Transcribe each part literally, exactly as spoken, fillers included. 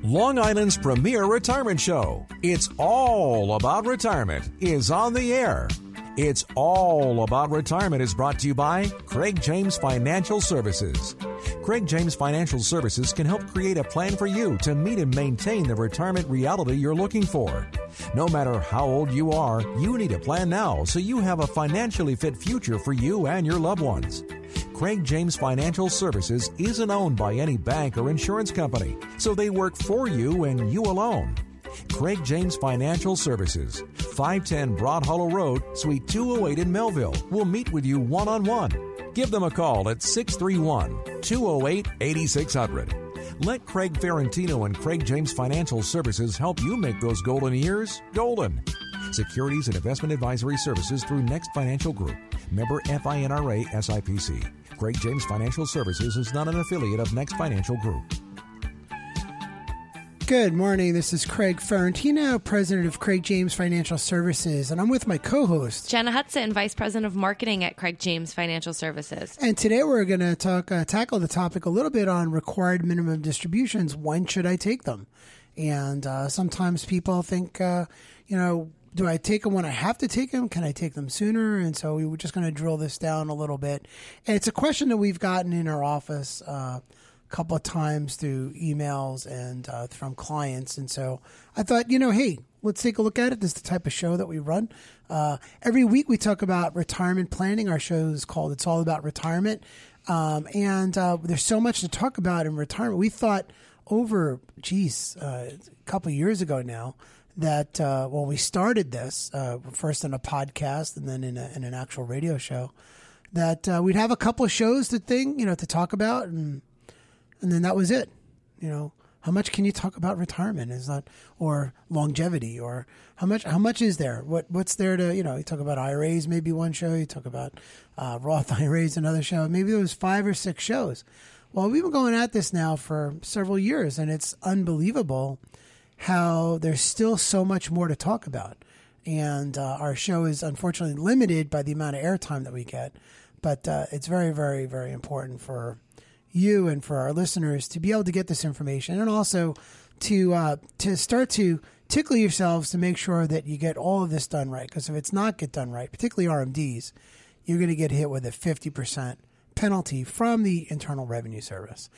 Long Island's premier retirement show. It's all about retirement is on the air. It's all about retirement is brought to you by Craig James Financial Services. Craig James Financial Services can help create a plan for you to meet and maintain the retirement reality you're looking for. No matter how old you are, you need a plan now so you have a financially fit future for you and your loved ones. Craig James Financial Services isn't owned by any bank or insurance company, so they work for you and you alone. Craig James Financial Services, five ten Broad Hollow Road, Suite two oh eight in Melville. We'll meet with you one-on-one. Give them a call at six three one, two oh eight, eight six zero zero. Let Craig Ferrantino and Craig James Financial Services help you make those golden years golden. Securities and investment advisory services through Next Financial Group. Member FINRA S I P C. Craig James Financial Services is not an affiliate of Next Financial Group. Good morning. This is Craig Ferrantino, president of Craig James Financial Services, and I'm with my co-host, Jenna Hudson, vice president of marketing at Craig James Financial Services. And today we're going to talk, uh, tackle the topic a little bit on required minimum distributions. When should I take them? And uh, sometimes people think, uh, you know, do I take them when I have to take them? Can I take them sooner? And so we were just going to drill this down a little bit. And it's a question that we've gotten in our office uh, a couple of times through emails and uh, from clients. And so I thought, you know, hey, let's take a look at it. This is the type of show that we run. Uh, every week we talk about retirement planning. Our show is called It's All About Retirement. Um, and uh, there's so much to talk about in retirement. We thought over, geez, uh, a couple of years ago now, that uh, when we started this, uh, first in a podcast and then in, a, in an actual radio show, that uh, we'd have a couple of shows to think, you know, to talk about, and and then that was it. You know, how much can you talk about retirement? Is that, or longevity, or how much how much is there? What what's there to, you know, you talk about I R As, maybe one show. You talk about uh, Roth I R As, another show. Maybe there was five or six shows. Well, we've been going at this now for several years, and it's unbelievable how there's still so much more to talk about. And uh, our show is unfortunately limited by the amount of airtime that we get. But uh, it's very, very, very important for you and for our listeners to be able to get this information, and also to uh, to start to tickle yourselves to make sure that you get all of this done right. Because if it's not get done right, particularly R M Ds, you're going to get hit with a fifty percent penalty from the Internal Revenue Service.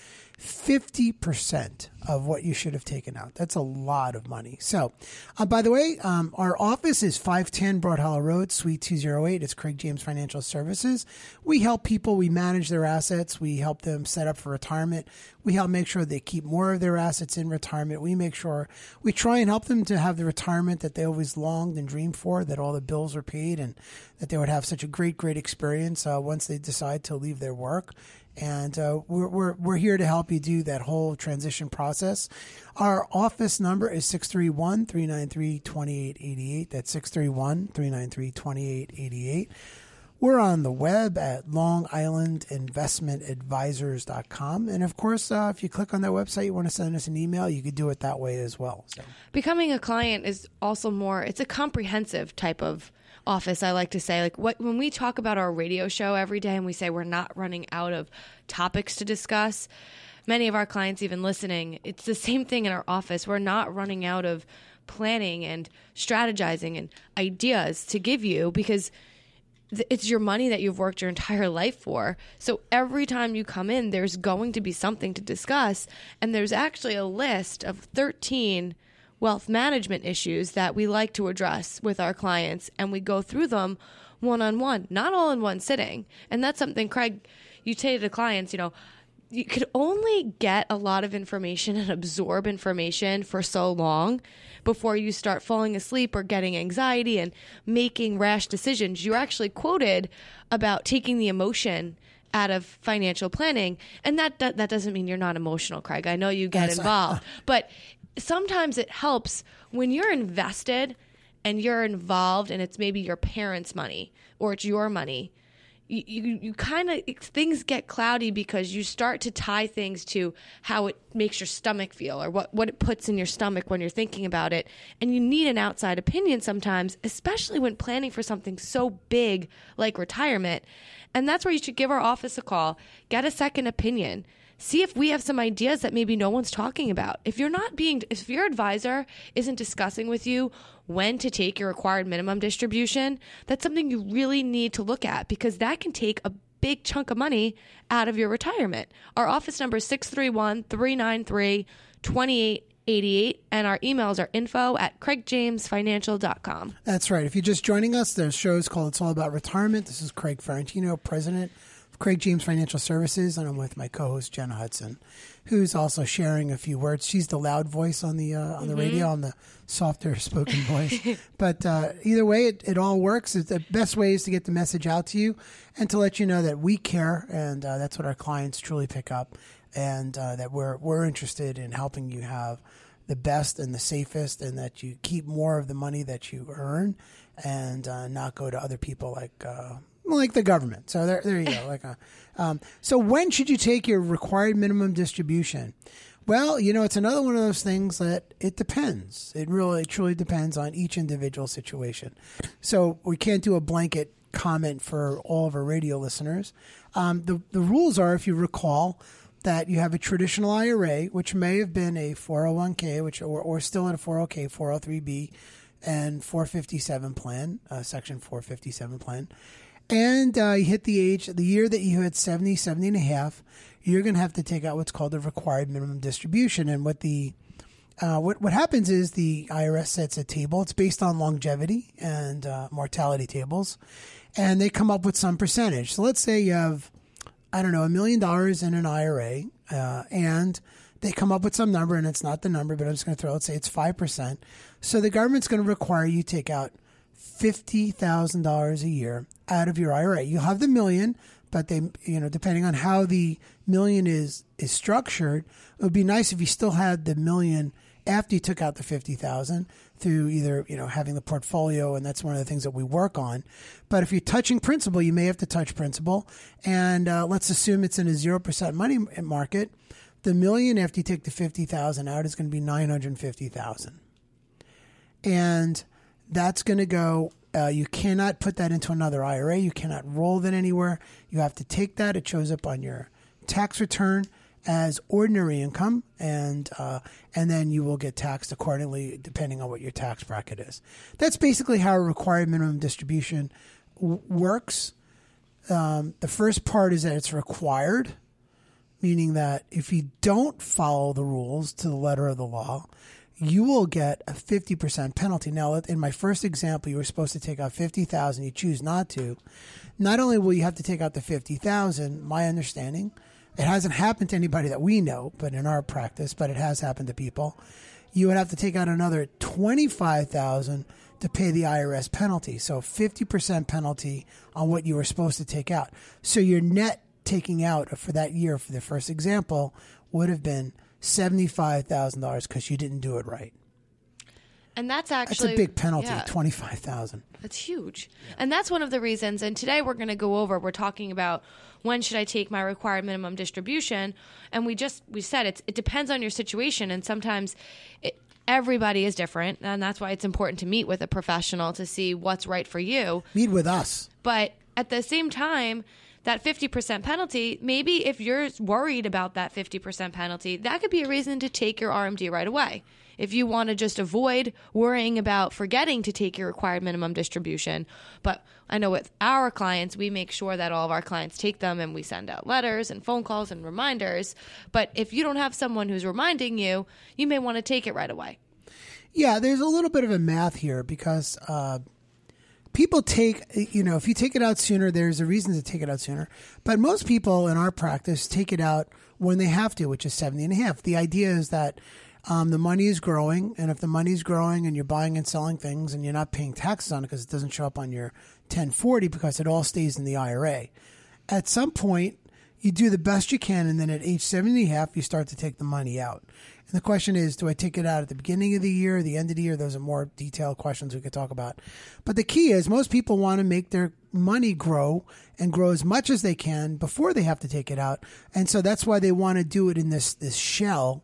fifty percent of what you should have taken out. That's a lot of money. So, uh, by the way, um, our office is five ten Broad Hollow Road, Suite two oh eight. It's Craig James Financial Services. We help people. We manage their assets. We help them set up for retirement. We help make sure they keep more of their assets in retirement. We make sure we try and help them to have the retirement that they always longed and dreamed for, that all the bills are paid, and that they would have such a great, great experience uh, once they decide to leave their work. And uh, we're, we're we're here to help you do that whole transition process. Our office number is six three one, three nine three, two eight eight eight. That's six three one, three nine three, two eight eight eight. We're on the web at long island investment advisors dot com. And, of course, uh, if you click on that website, you want to send us an email, you could do it that way as well. So. Becoming a client is also more, it's a comprehensive type of office. I like to say, like, what when we talk about our radio show every day and we say we're not running out of topics to discuss, many of our clients even listening, it's the same thing in our office. We're not running out of planning and strategizing and ideas to give you, because th- it's your money that you've worked your entire life for. So every time you come in, there's going to be something to discuss. And there's actually a list of thirteen wealth management issues that we like to address with our clients, and we go through them one-on-one, not all in one sitting. And that's something, Craig, you say to clients, you know, you could only get a lot of information and absorb information for so long before you start falling asleep or getting anxiety and making rash decisions. You're actually quoted about taking the emotion out of financial planning. And that, that, that doesn't mean you're not emotional, Craig. I know you get That's involved, but sometimes it helps when you're invested and you're involved and it's maybe your parents' money or it's your money. You, you, you kind of, things get cloudy because you start to tie things to how it makes your stomach feel or what, what it puts in your stomach when you're thinking about it. And you need an outside opinion sometimes, especially when planning for something so big like retirement. And that's where you should give our office a call, get a second opinion. see if we have some ideas that maybe no one's talking about. If you're not being, if your advisor isn't discussing with you when to take your required minimum distribution, that's something you really need to look at, because that can take a big chunk of money out of your retirement. Our office number is six three one, three nine three, two eight eight eight, and our emails are info at craig james financial dot com. That's right. If you're just joining us, there's shows called It's All About Retirement. This is Craig Ferrantino, president of Craig James Financial Services, and I'm with my co-host Jenna Hudson, who's also sharing a few words. She's the loud voice on the uh, on the mm-hmm. radio, I'm the softer spoken voice. But uh, either way, it, it all works. It's the best way is to get the message out to you and to let you know that we care, and uh, that's what our clients truly pick up, and uh, that we're we're interested in helping you have the best and the safest, and that you keep more of the money that you earn and uh, not go to other people like uh, like the government. So there, there you go. Like, a, um, so when should you take your required minimum distribution? Well, you know, it's another one of those things that it depends. It really, truly depends on each individual situation. So we can't do a blanket comment for all of our radio listeners. Um, the the rules are, if you recall, that you have a traditional I R A, which may have been a four oh one k, which or, or still in a four oh k, four oh three b, and four fifty-seven plan, uh, Section four fifty-seven plan. And uh, you hit the age, the year that you hit seventy, seventy and a half, you're going to have to take out what's called the required minimum distribution. And what the uh, what what happens is the I R S sets a table. It's based on longevity and uh, mortality tables, and they come up with some percentage. So let's say you have, I don't know, a million dollars in an I R A, uh, and they come up with some number, and it's not the number, but I'm just going to throw it, say it's five percent. So the government's going to require you to take out fifty thousand dollars a year out of your I R A. You'll have the million, but they, you know, depending on how the million is, is structured, it would be nice if you still had the million after you took out the fifty thousand through either, you know, having the portfolio, and that's one of the things that we work on. But if you're touching principal, you may have to touch principal. And uh, let's assume it's in a zero percent money market. The million after you take the fifty thousand out is going to be nine hundred fifty thousand. And that's going to go, uh, you cannot put that into another I R A. You cannot roll that anywhere. You have to take that. It shows up on your tax return as ordinary income, and uh, and then you will get taxed accordingly depending on what your tax bracket is. That's basically how a required minimum distribution w- works. Um, the first part is that it's required, meaning that if you don't follow the rules to the letter of the law, you will get a fifty percent penalty. Now, in my first example, you were supposed to take out fifty thousand dollars. You choose not to. Not only will you have to take out the fifty thousand dollars, my understanding, it hasn't happened to anybody that we know, but in our practice, but it has happened to people. You would have to take out another twenty-five thousand dollars to pay the I R S penalty. So fifty percent penalty on what you were supposed to take out. So your net taking out for that year, for the first example, would have been seventy-five thousand dollars because you didn't do it right. And that's actually... That's a big penalty, yeah. twenty-five thousand dollars. That's huge. Yeah. And that's one of the reasons, and today we're going to go over, we're talking about when should I take my required minimum distribution, and we just, we said it's, it depends on your situation, and sometimes it, everybody is different, and that's why it's important to meet with a professional to see what's right for you. Meet with us. But at the same time, that fifty percent penalty, maybe if you're worried about that fifty percent penalty, that could be a reason to take your R M D right away. If you want to just avoid worrying about forgetting to take your required minimum distribution. But I know with our clients, we make sure that all of our clients take them, and we send out letters and phone calls and reminders. But if you don't have someone who's reminding you, you may want to take it right away. Yeah, there's a little bit of a math here because uh, people take, you know, if you take it out sooner, there's a reason to take it out sooner. But most people in our practice take it out when they have to, which is seventy and a half. The idea is that um, the money is growing, and if the money is growing and you're buying and selling things and you're not paying taxes on it because it doesn't show up on your ten forty because it all stays in the I R A, at some point you do the best you can, and then at age seventy and a half you start to take the money out. And the question is, do I take it out at the beginning of the year, or the end of the year? Those are more detailed questions we could talk about. But the key is most people want to make their money grow and grow as much as they can before they have to take it out. And so that's why they want to do it in this, this shell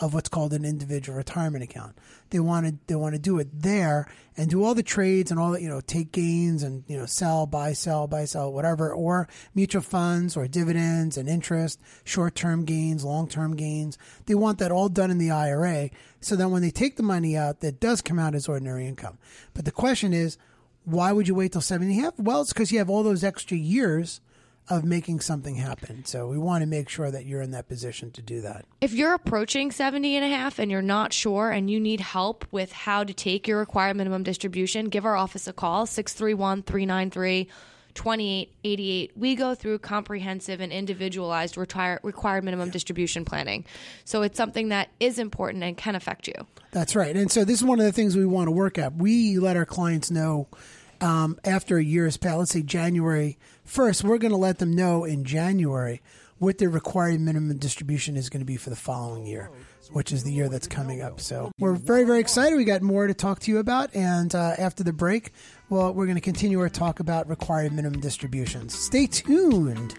of what's called an individual retirement account. They want to they want to do it there and do all the trades and all that, you know, take gains and, you know, sell, buy, sell, buy, sell, whatever, or mutual funds or dividends and interest, short-term gains, long-term gains. They want that all done in the I R A so that when they take the money out, that does come out as ordinary income. But the question is, why would you wait till seventy and a half? Well, it's because you have all those extra years of making something happen. So we want to make sure that you're in that position to do that. If you're approaching seventy and a half and you're not sure and you need help with how to take your required minimum distribution, give our office a call, six three one, three nine three, two eight eight eight. We go through comprehensive and individualized retire, required minimum distribution planning. So it's something that is important and can affect you. That's right. And so this is one of the things we want to work at. We let our clients know um, after a year's pay, let's say January first, we're going to let them know in January what their required minimum distribution is going to be for the following year, which is the year that's coming up. So we're very, very excited. We got more to talk to you about. And uh, after the break, well, we're going to continue our talk about required minimum distributions. Stay tuned.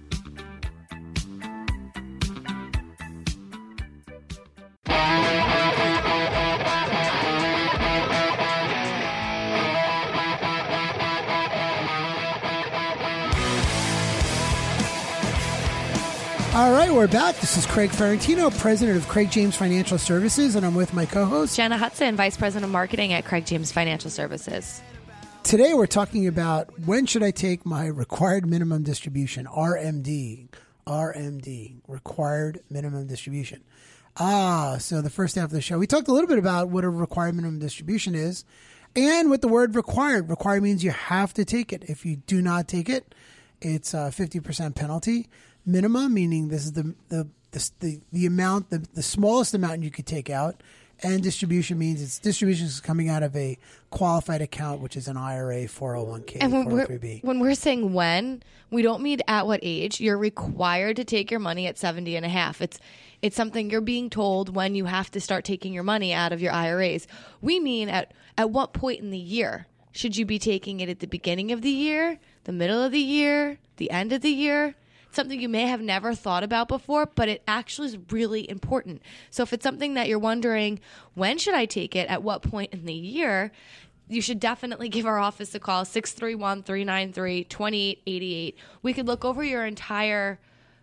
All right, we're back. This is Craig Ferrantino, president of Craig James Financial Services, and I'm with my co-host, Jenna Hudson, vice president of marketing at Craig James Financial Services. Today we're talking about when should I take my required minimum distribution, R M D, R M D, required minimum distribution. Ah, so the first half of the show, we talked a little bit about what a required minimum distribution is and what the word required. Required means you have to take it. If you do not take it, it's a fifty percent penalty. Minimum, meaning this is the the the the, the amount, the, the smallest amount you could take out. And distribution means it's distribution is coming out of a qualified account, which is an I R A, four oh one k, and when four oh three b. We're, when we're saying when, we don't mean at what age. You're required to take your money at seventy and a half. It's it's something you're being told when you have to start taking your money out of your I R As. We mean at at what point in the year should you be taking it? At the beginning of the year, the middle of the year, the end of the year? Something you may have never thought about before, but it actually is really important. So if it's something that you're wondering, when should I take it? At what point in the year? You should definitely give our office a call, six three one, three nine three, two eight eight eight. We could look over your entire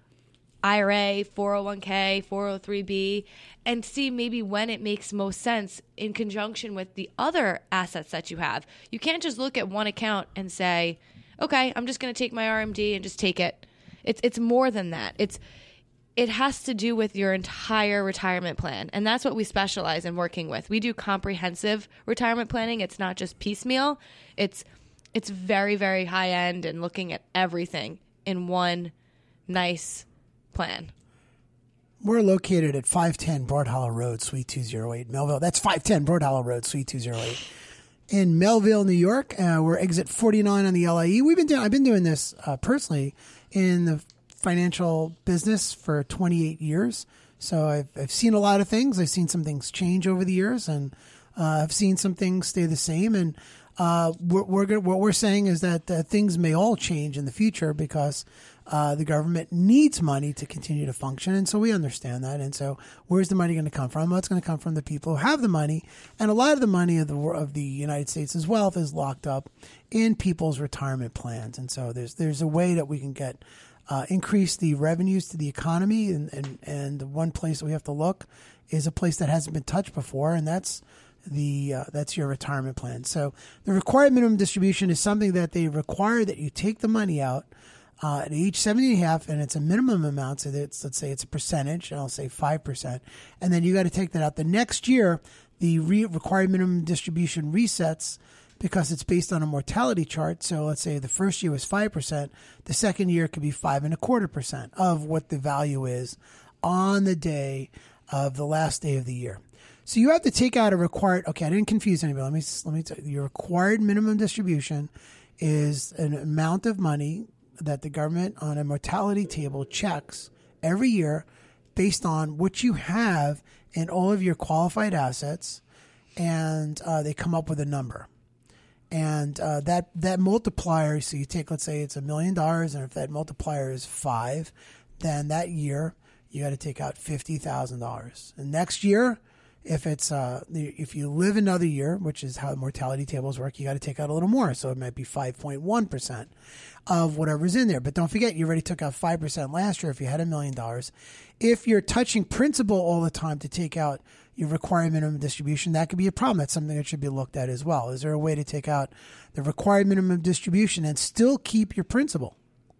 I R A, four oh one k, four oh three b, and see maybe when it makes most sense in conjunction with the other assets that you have. You can't just look at one account and say, okay, I'm just going to take my R M D and just take it. It's it's more than that. It's it has to do with your entire retirement plan, and that's what we specialize in working with. We do comprehensive retirement planning. It's not just piecemeal. It's it's very, very high end and looking at everything in one nice plan. We're located at five ten Broad Hollow Road, Suite two oh eight, Melville. That's five ten Broad Hollow Road, Suite two oh eight. In Melville, New York. Uh, we're exit forty-nine on the L I E. We've been doing, I've been doing this uh, personally in the financial business for twenty-eight years. So I've, I've seen a lot of things. I've seen some things change over the years, and uh, I've seen some things stay the same. And uh, we're, we're gonna, what we're saying is that uh, things may all change in the future because uh, the government needs money to continue to function. And so we understand that. And so where's the money going to come from? Well, it's going to come from the people who have the money. And a lot of the money of the of the United States' wealth is locked up in people's retirement plans. And so there's there's a way that we can get uh, increase the revenues to the economy. And, and, and the one place that we have to look is a place that hasn't been touched before, and that's the uh, that's your retirement plan. So the required minimum distribution is something that they require that you take the money out uh, at age seventy and a half, and it's a minimum amount. So it's, let's say it's a percentage, and I'll say five percent. And then you got to take that out. The next year, the re- required minimum distribution resets because it's based on a mortality chart. So let's say the first year was five percent. The second year could be five and a quarter percent of what the value is on the day of the last day of the year. So you have to take out a required, okay, I didn't confuse anybody. Let me, let me tell you, your required minimum distribution is an amount of money that the government on a mortality table checks every year based on what you have in all of your qualified assets, and uh, they come up with a number. And uh, that, that multiplier, so you take, let's say it's a million dollars, and if that multiplier is five, then that year you got to take out fifty thousand dollars. And next year, if it's uh, if you live another year, which is how mortality tables work, you got to take out a little more. So it might be five point one percent of whatever's in there. But don't forget, you already took out five percent last year if you had a million dollars. If you're touching principal all the time to take out your required minimum distribution, that could be a problem. That's something that should be looked at as well. Is there a way to take out the required minimum distribution and still keep your principal?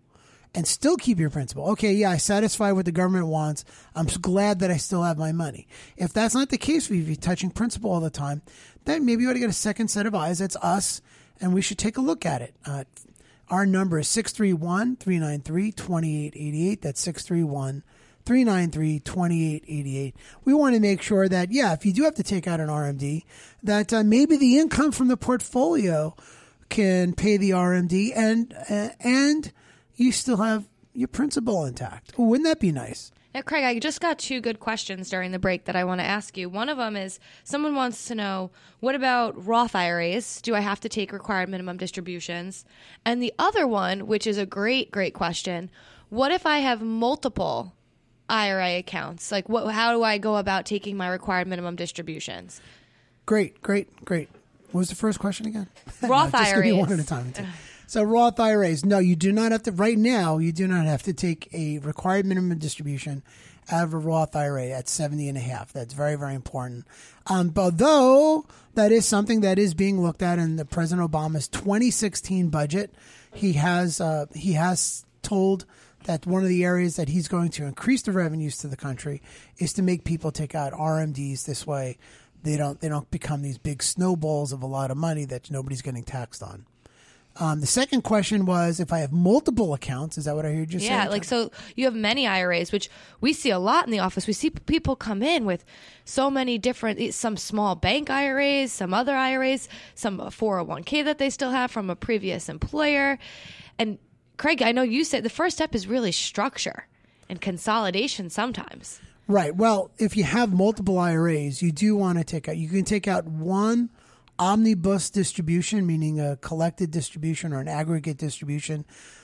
And still keep your principal. Okay, yeah, I satisfy what the government wants. I'm glad that I still have my money. If that's not the case, if you're touching principal all the time, then maybe you ought to get a second set of eyes. That's us, and we should take a look at it. Uh, our number is six three one, three nine three, two eight eight eight. That's six three one, three nine three, two eight eight eight. We want to make sure that, yeah, if you do have to take out an R M D, that uh, maybe the income from the portfolio can pay the R M D and uh, and you still have your principal intact. Oh, wouldn't that be nice? Now, Craig, I just got two good questions during the break that I want to ask you. One of them is someone wants to know, what about Roth I R As? Do I have to take required minimum distributions? And the other one, which is a great, great question, what if I have multiple I R A accounts? Like, what? How do I go about taking my required minimum distributions? Great, great, great. What was the first question again? Roth no, just I R As. Give me one at a time. So Roth I R As, no, you do not have to, right now, you do not have to take a required minimum distribution out of a Roth I R A at seventy and a half. That's very, very important. Um, but though that is something that is being looked at in the President Obama's twenty sixteen budget, he has, uh, he has told that one of the areas that he's going to increase the revenues to the country is to make people take out R M Ds this way. They don't, they don't become these big snowballs of a lot of money that nobody's getting taxed on. Um, the second question was if I have multiple accounts. Is that what I heard you say? Yeah, like so you have many I R As, which we see a lot in the office. We see people come in with so many different, some small bank I R As, some other I R As, some four oh one k that they still have from a previous employer. And Craig, I know you said the first step is really structure and consolidation sometimes. Right. Well, if you have multiple I R As, you do want to take out, you can take out one omnibus distribution, meaning a collected distribution or an aggregate distribution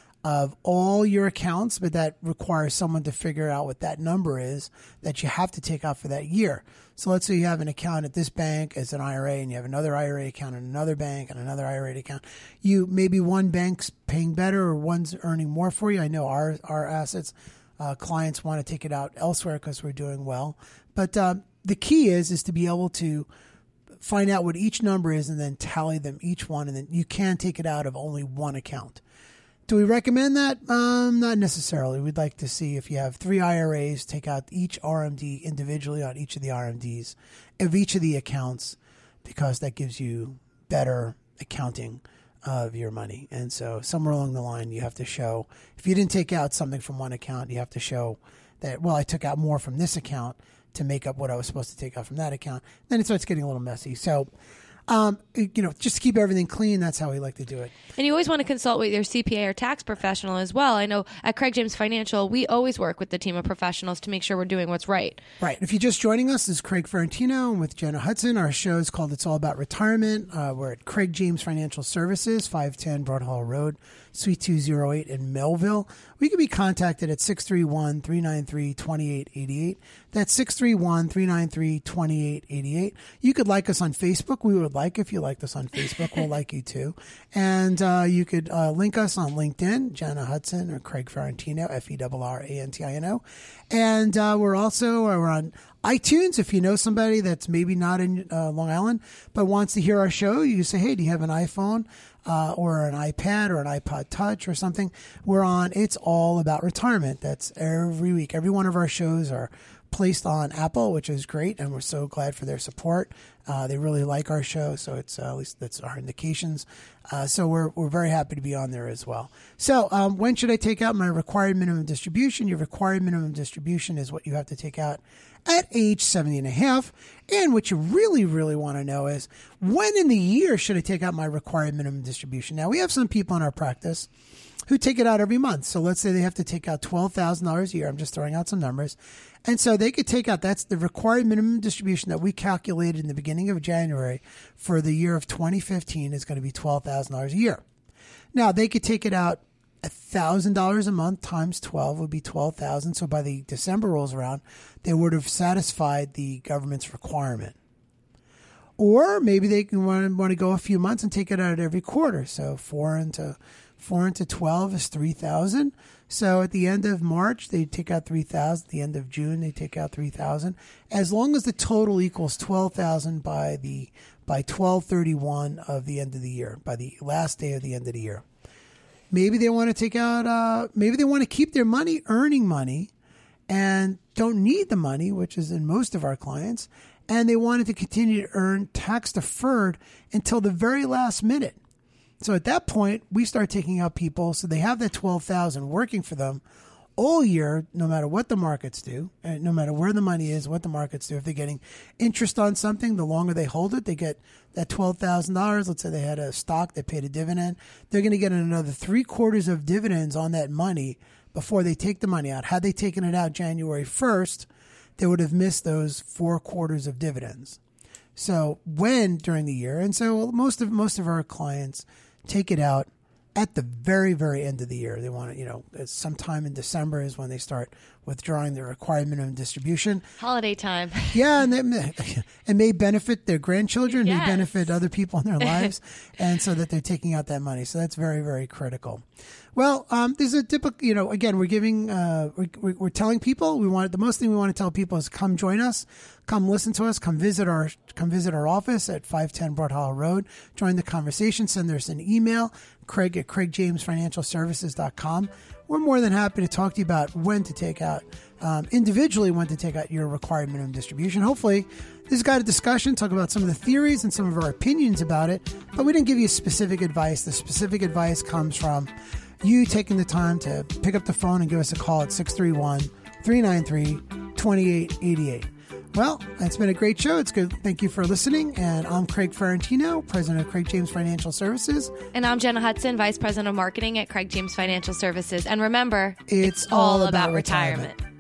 of all your accounts, but that requires someone to figure out what that number is that you have to take out for that year. So let's say you have an account at this bank as an I R A and you have another I R A account in another bank and another I R A account. You maybe one bank's paying better or one's earning more for you. I know our, our assets, uh, clients want to take it out elsewhere because we're doing well. But uh, the key is, is to be able to find out what each number is and then tally them each one, and then you can take it out of only one account. Do we recommend that? Um, not necessarily. We'd like to see if you have three I R As, take out each R M D individually on each of the R M Ds of each of the accounts, because that gives you better accounting of your money. And so somewhere along the line, you have to show, if you didn't take out something from one account, you have to show that, well, I took out more from this account to make up what I was supposed to take out from that account. Then it starts getting a little messy. So, um, you know, just to keep everything clean, that's how we like to do it. And you always want to consult with your C P A or tax professional as well. I know at Craig James Financial, we always work with the team of professionals to make sure we're doing what's right. Right. If you're just joining us, this is Craig Ferrantino with Jenna Hudson. Our show is called It's All About Retirement. Uh, we're at Craig James Financial Services, five ten Broad Hall Road, Suite two oh eight in Melville. We can be contacted at six three one, three nine three, two eight eight eight. That's six three one, three nine three, two eight eight eight. You could like us on Facebook. We would like if you liked us on Facebook. We'll like you too. And uh, you could uh, link us on LinkedIn, Jenna Hudson or Craig Ferrantino, F E R R A N T I N O. And uh, we're also uh, we're on iTunes. If you know somebody that's maybe not in uh, Long Island but wants to hear our show, you say, hey, do you have an iPhone uh, or an iPad or an iPod Touch or something? We're on It's All About Retirement. That's every week. Every one of our shows are placed on Apple, which is great, and we're so glad for their support. Uh, they really like our show, so it's uh, at least that's our indications. Uh, so we're we're very happy to be on there as well. So um, when should I take out my required minimum distribution? Your required minimum distribution is what you have to take out at age seventy and a half. And what you really, really want to know is, when in the year should I take out my required minimum distribution? Now, we have some people in our practice who take it out every month. So let's say they have to take out twelve thousand dollars a year. I'm just throwing out some numbers. And so they could take out, that's the required minimum distribution that we calculated in the beginning of January for the year of twenty fifteen is going to be twelve thousand dollars a year. Now, they could take it out one thousand dollars a month times twelve would be twelve thousand dollars. So by the December rolls around, they would have satisfied the government's requirement. Or maybe they can want, want to go a few months and take it out every quarter. So four into four into twelve is three thousand. So at the end of March, they take out three thousand. At the end of June, they take out three thousand. As long as the total equals twelve thousand by the by twelve thirty-one of the end of the year, by the last day of the end of the year. Maybe they want to take out. Uh, maybe they want to keep their money earning money, and don't need the money, which is in most of our clients. And they wanted to continue to earn tax deferred until the very last minute. So at that point, we start taking out people. So they have that twelve thousand working for them all year, no matter what the markets do, and no matter where the money is, what the markets do. If they're getting interest on something, the longer they hold it, they get that twelve thousand dollars. Let's say they had a stock, they paid a dividend. They're going to get another three quarters of dividends on that money before they take the money out. Had they taken it out January first, they would have missed those four quarters of dividends. So when during the year, and so most of most of our clients take it out at the very, very end of the year. They want to, you know, sometime in December is when they start withdrawing their required minimum distribution. Holiday time. Yeah, and may, it may benefit their grandchildren, yes. may benefit other people in their lives, and so that they're taking out that money. So that's very, very critical. Well, um, there's a typical, you know, again, we're giving, uh, we're, we're telling people, we want, the most thing we want to tell people is come join us, come listen to us, come visit our, come visit our office at five ten Broad Hollow Road, join the conversation, send us an email, Craig at Craig James Financial Services dot com. We're more than happy to talk to you about when to take out, um, individually when to take out your required minimum distribution. Hopefully this has got a discussion, talk about some of the theories and some of our opinions about it, but we didn't give you specific advice. The specific advice comes from you taking the time to pick up the phone and give us a call at six three one, three nine three, two eight eight eight. Well, it's been a great show. It's good. Thank you for listening. And I'm Craig Ferrantino, president of Craig James Financial Services. And I'm Jenna Hudson, vice president of marketing at Craig James Financial Services. And remember, it's, it's all, all about, about retirement. retirement.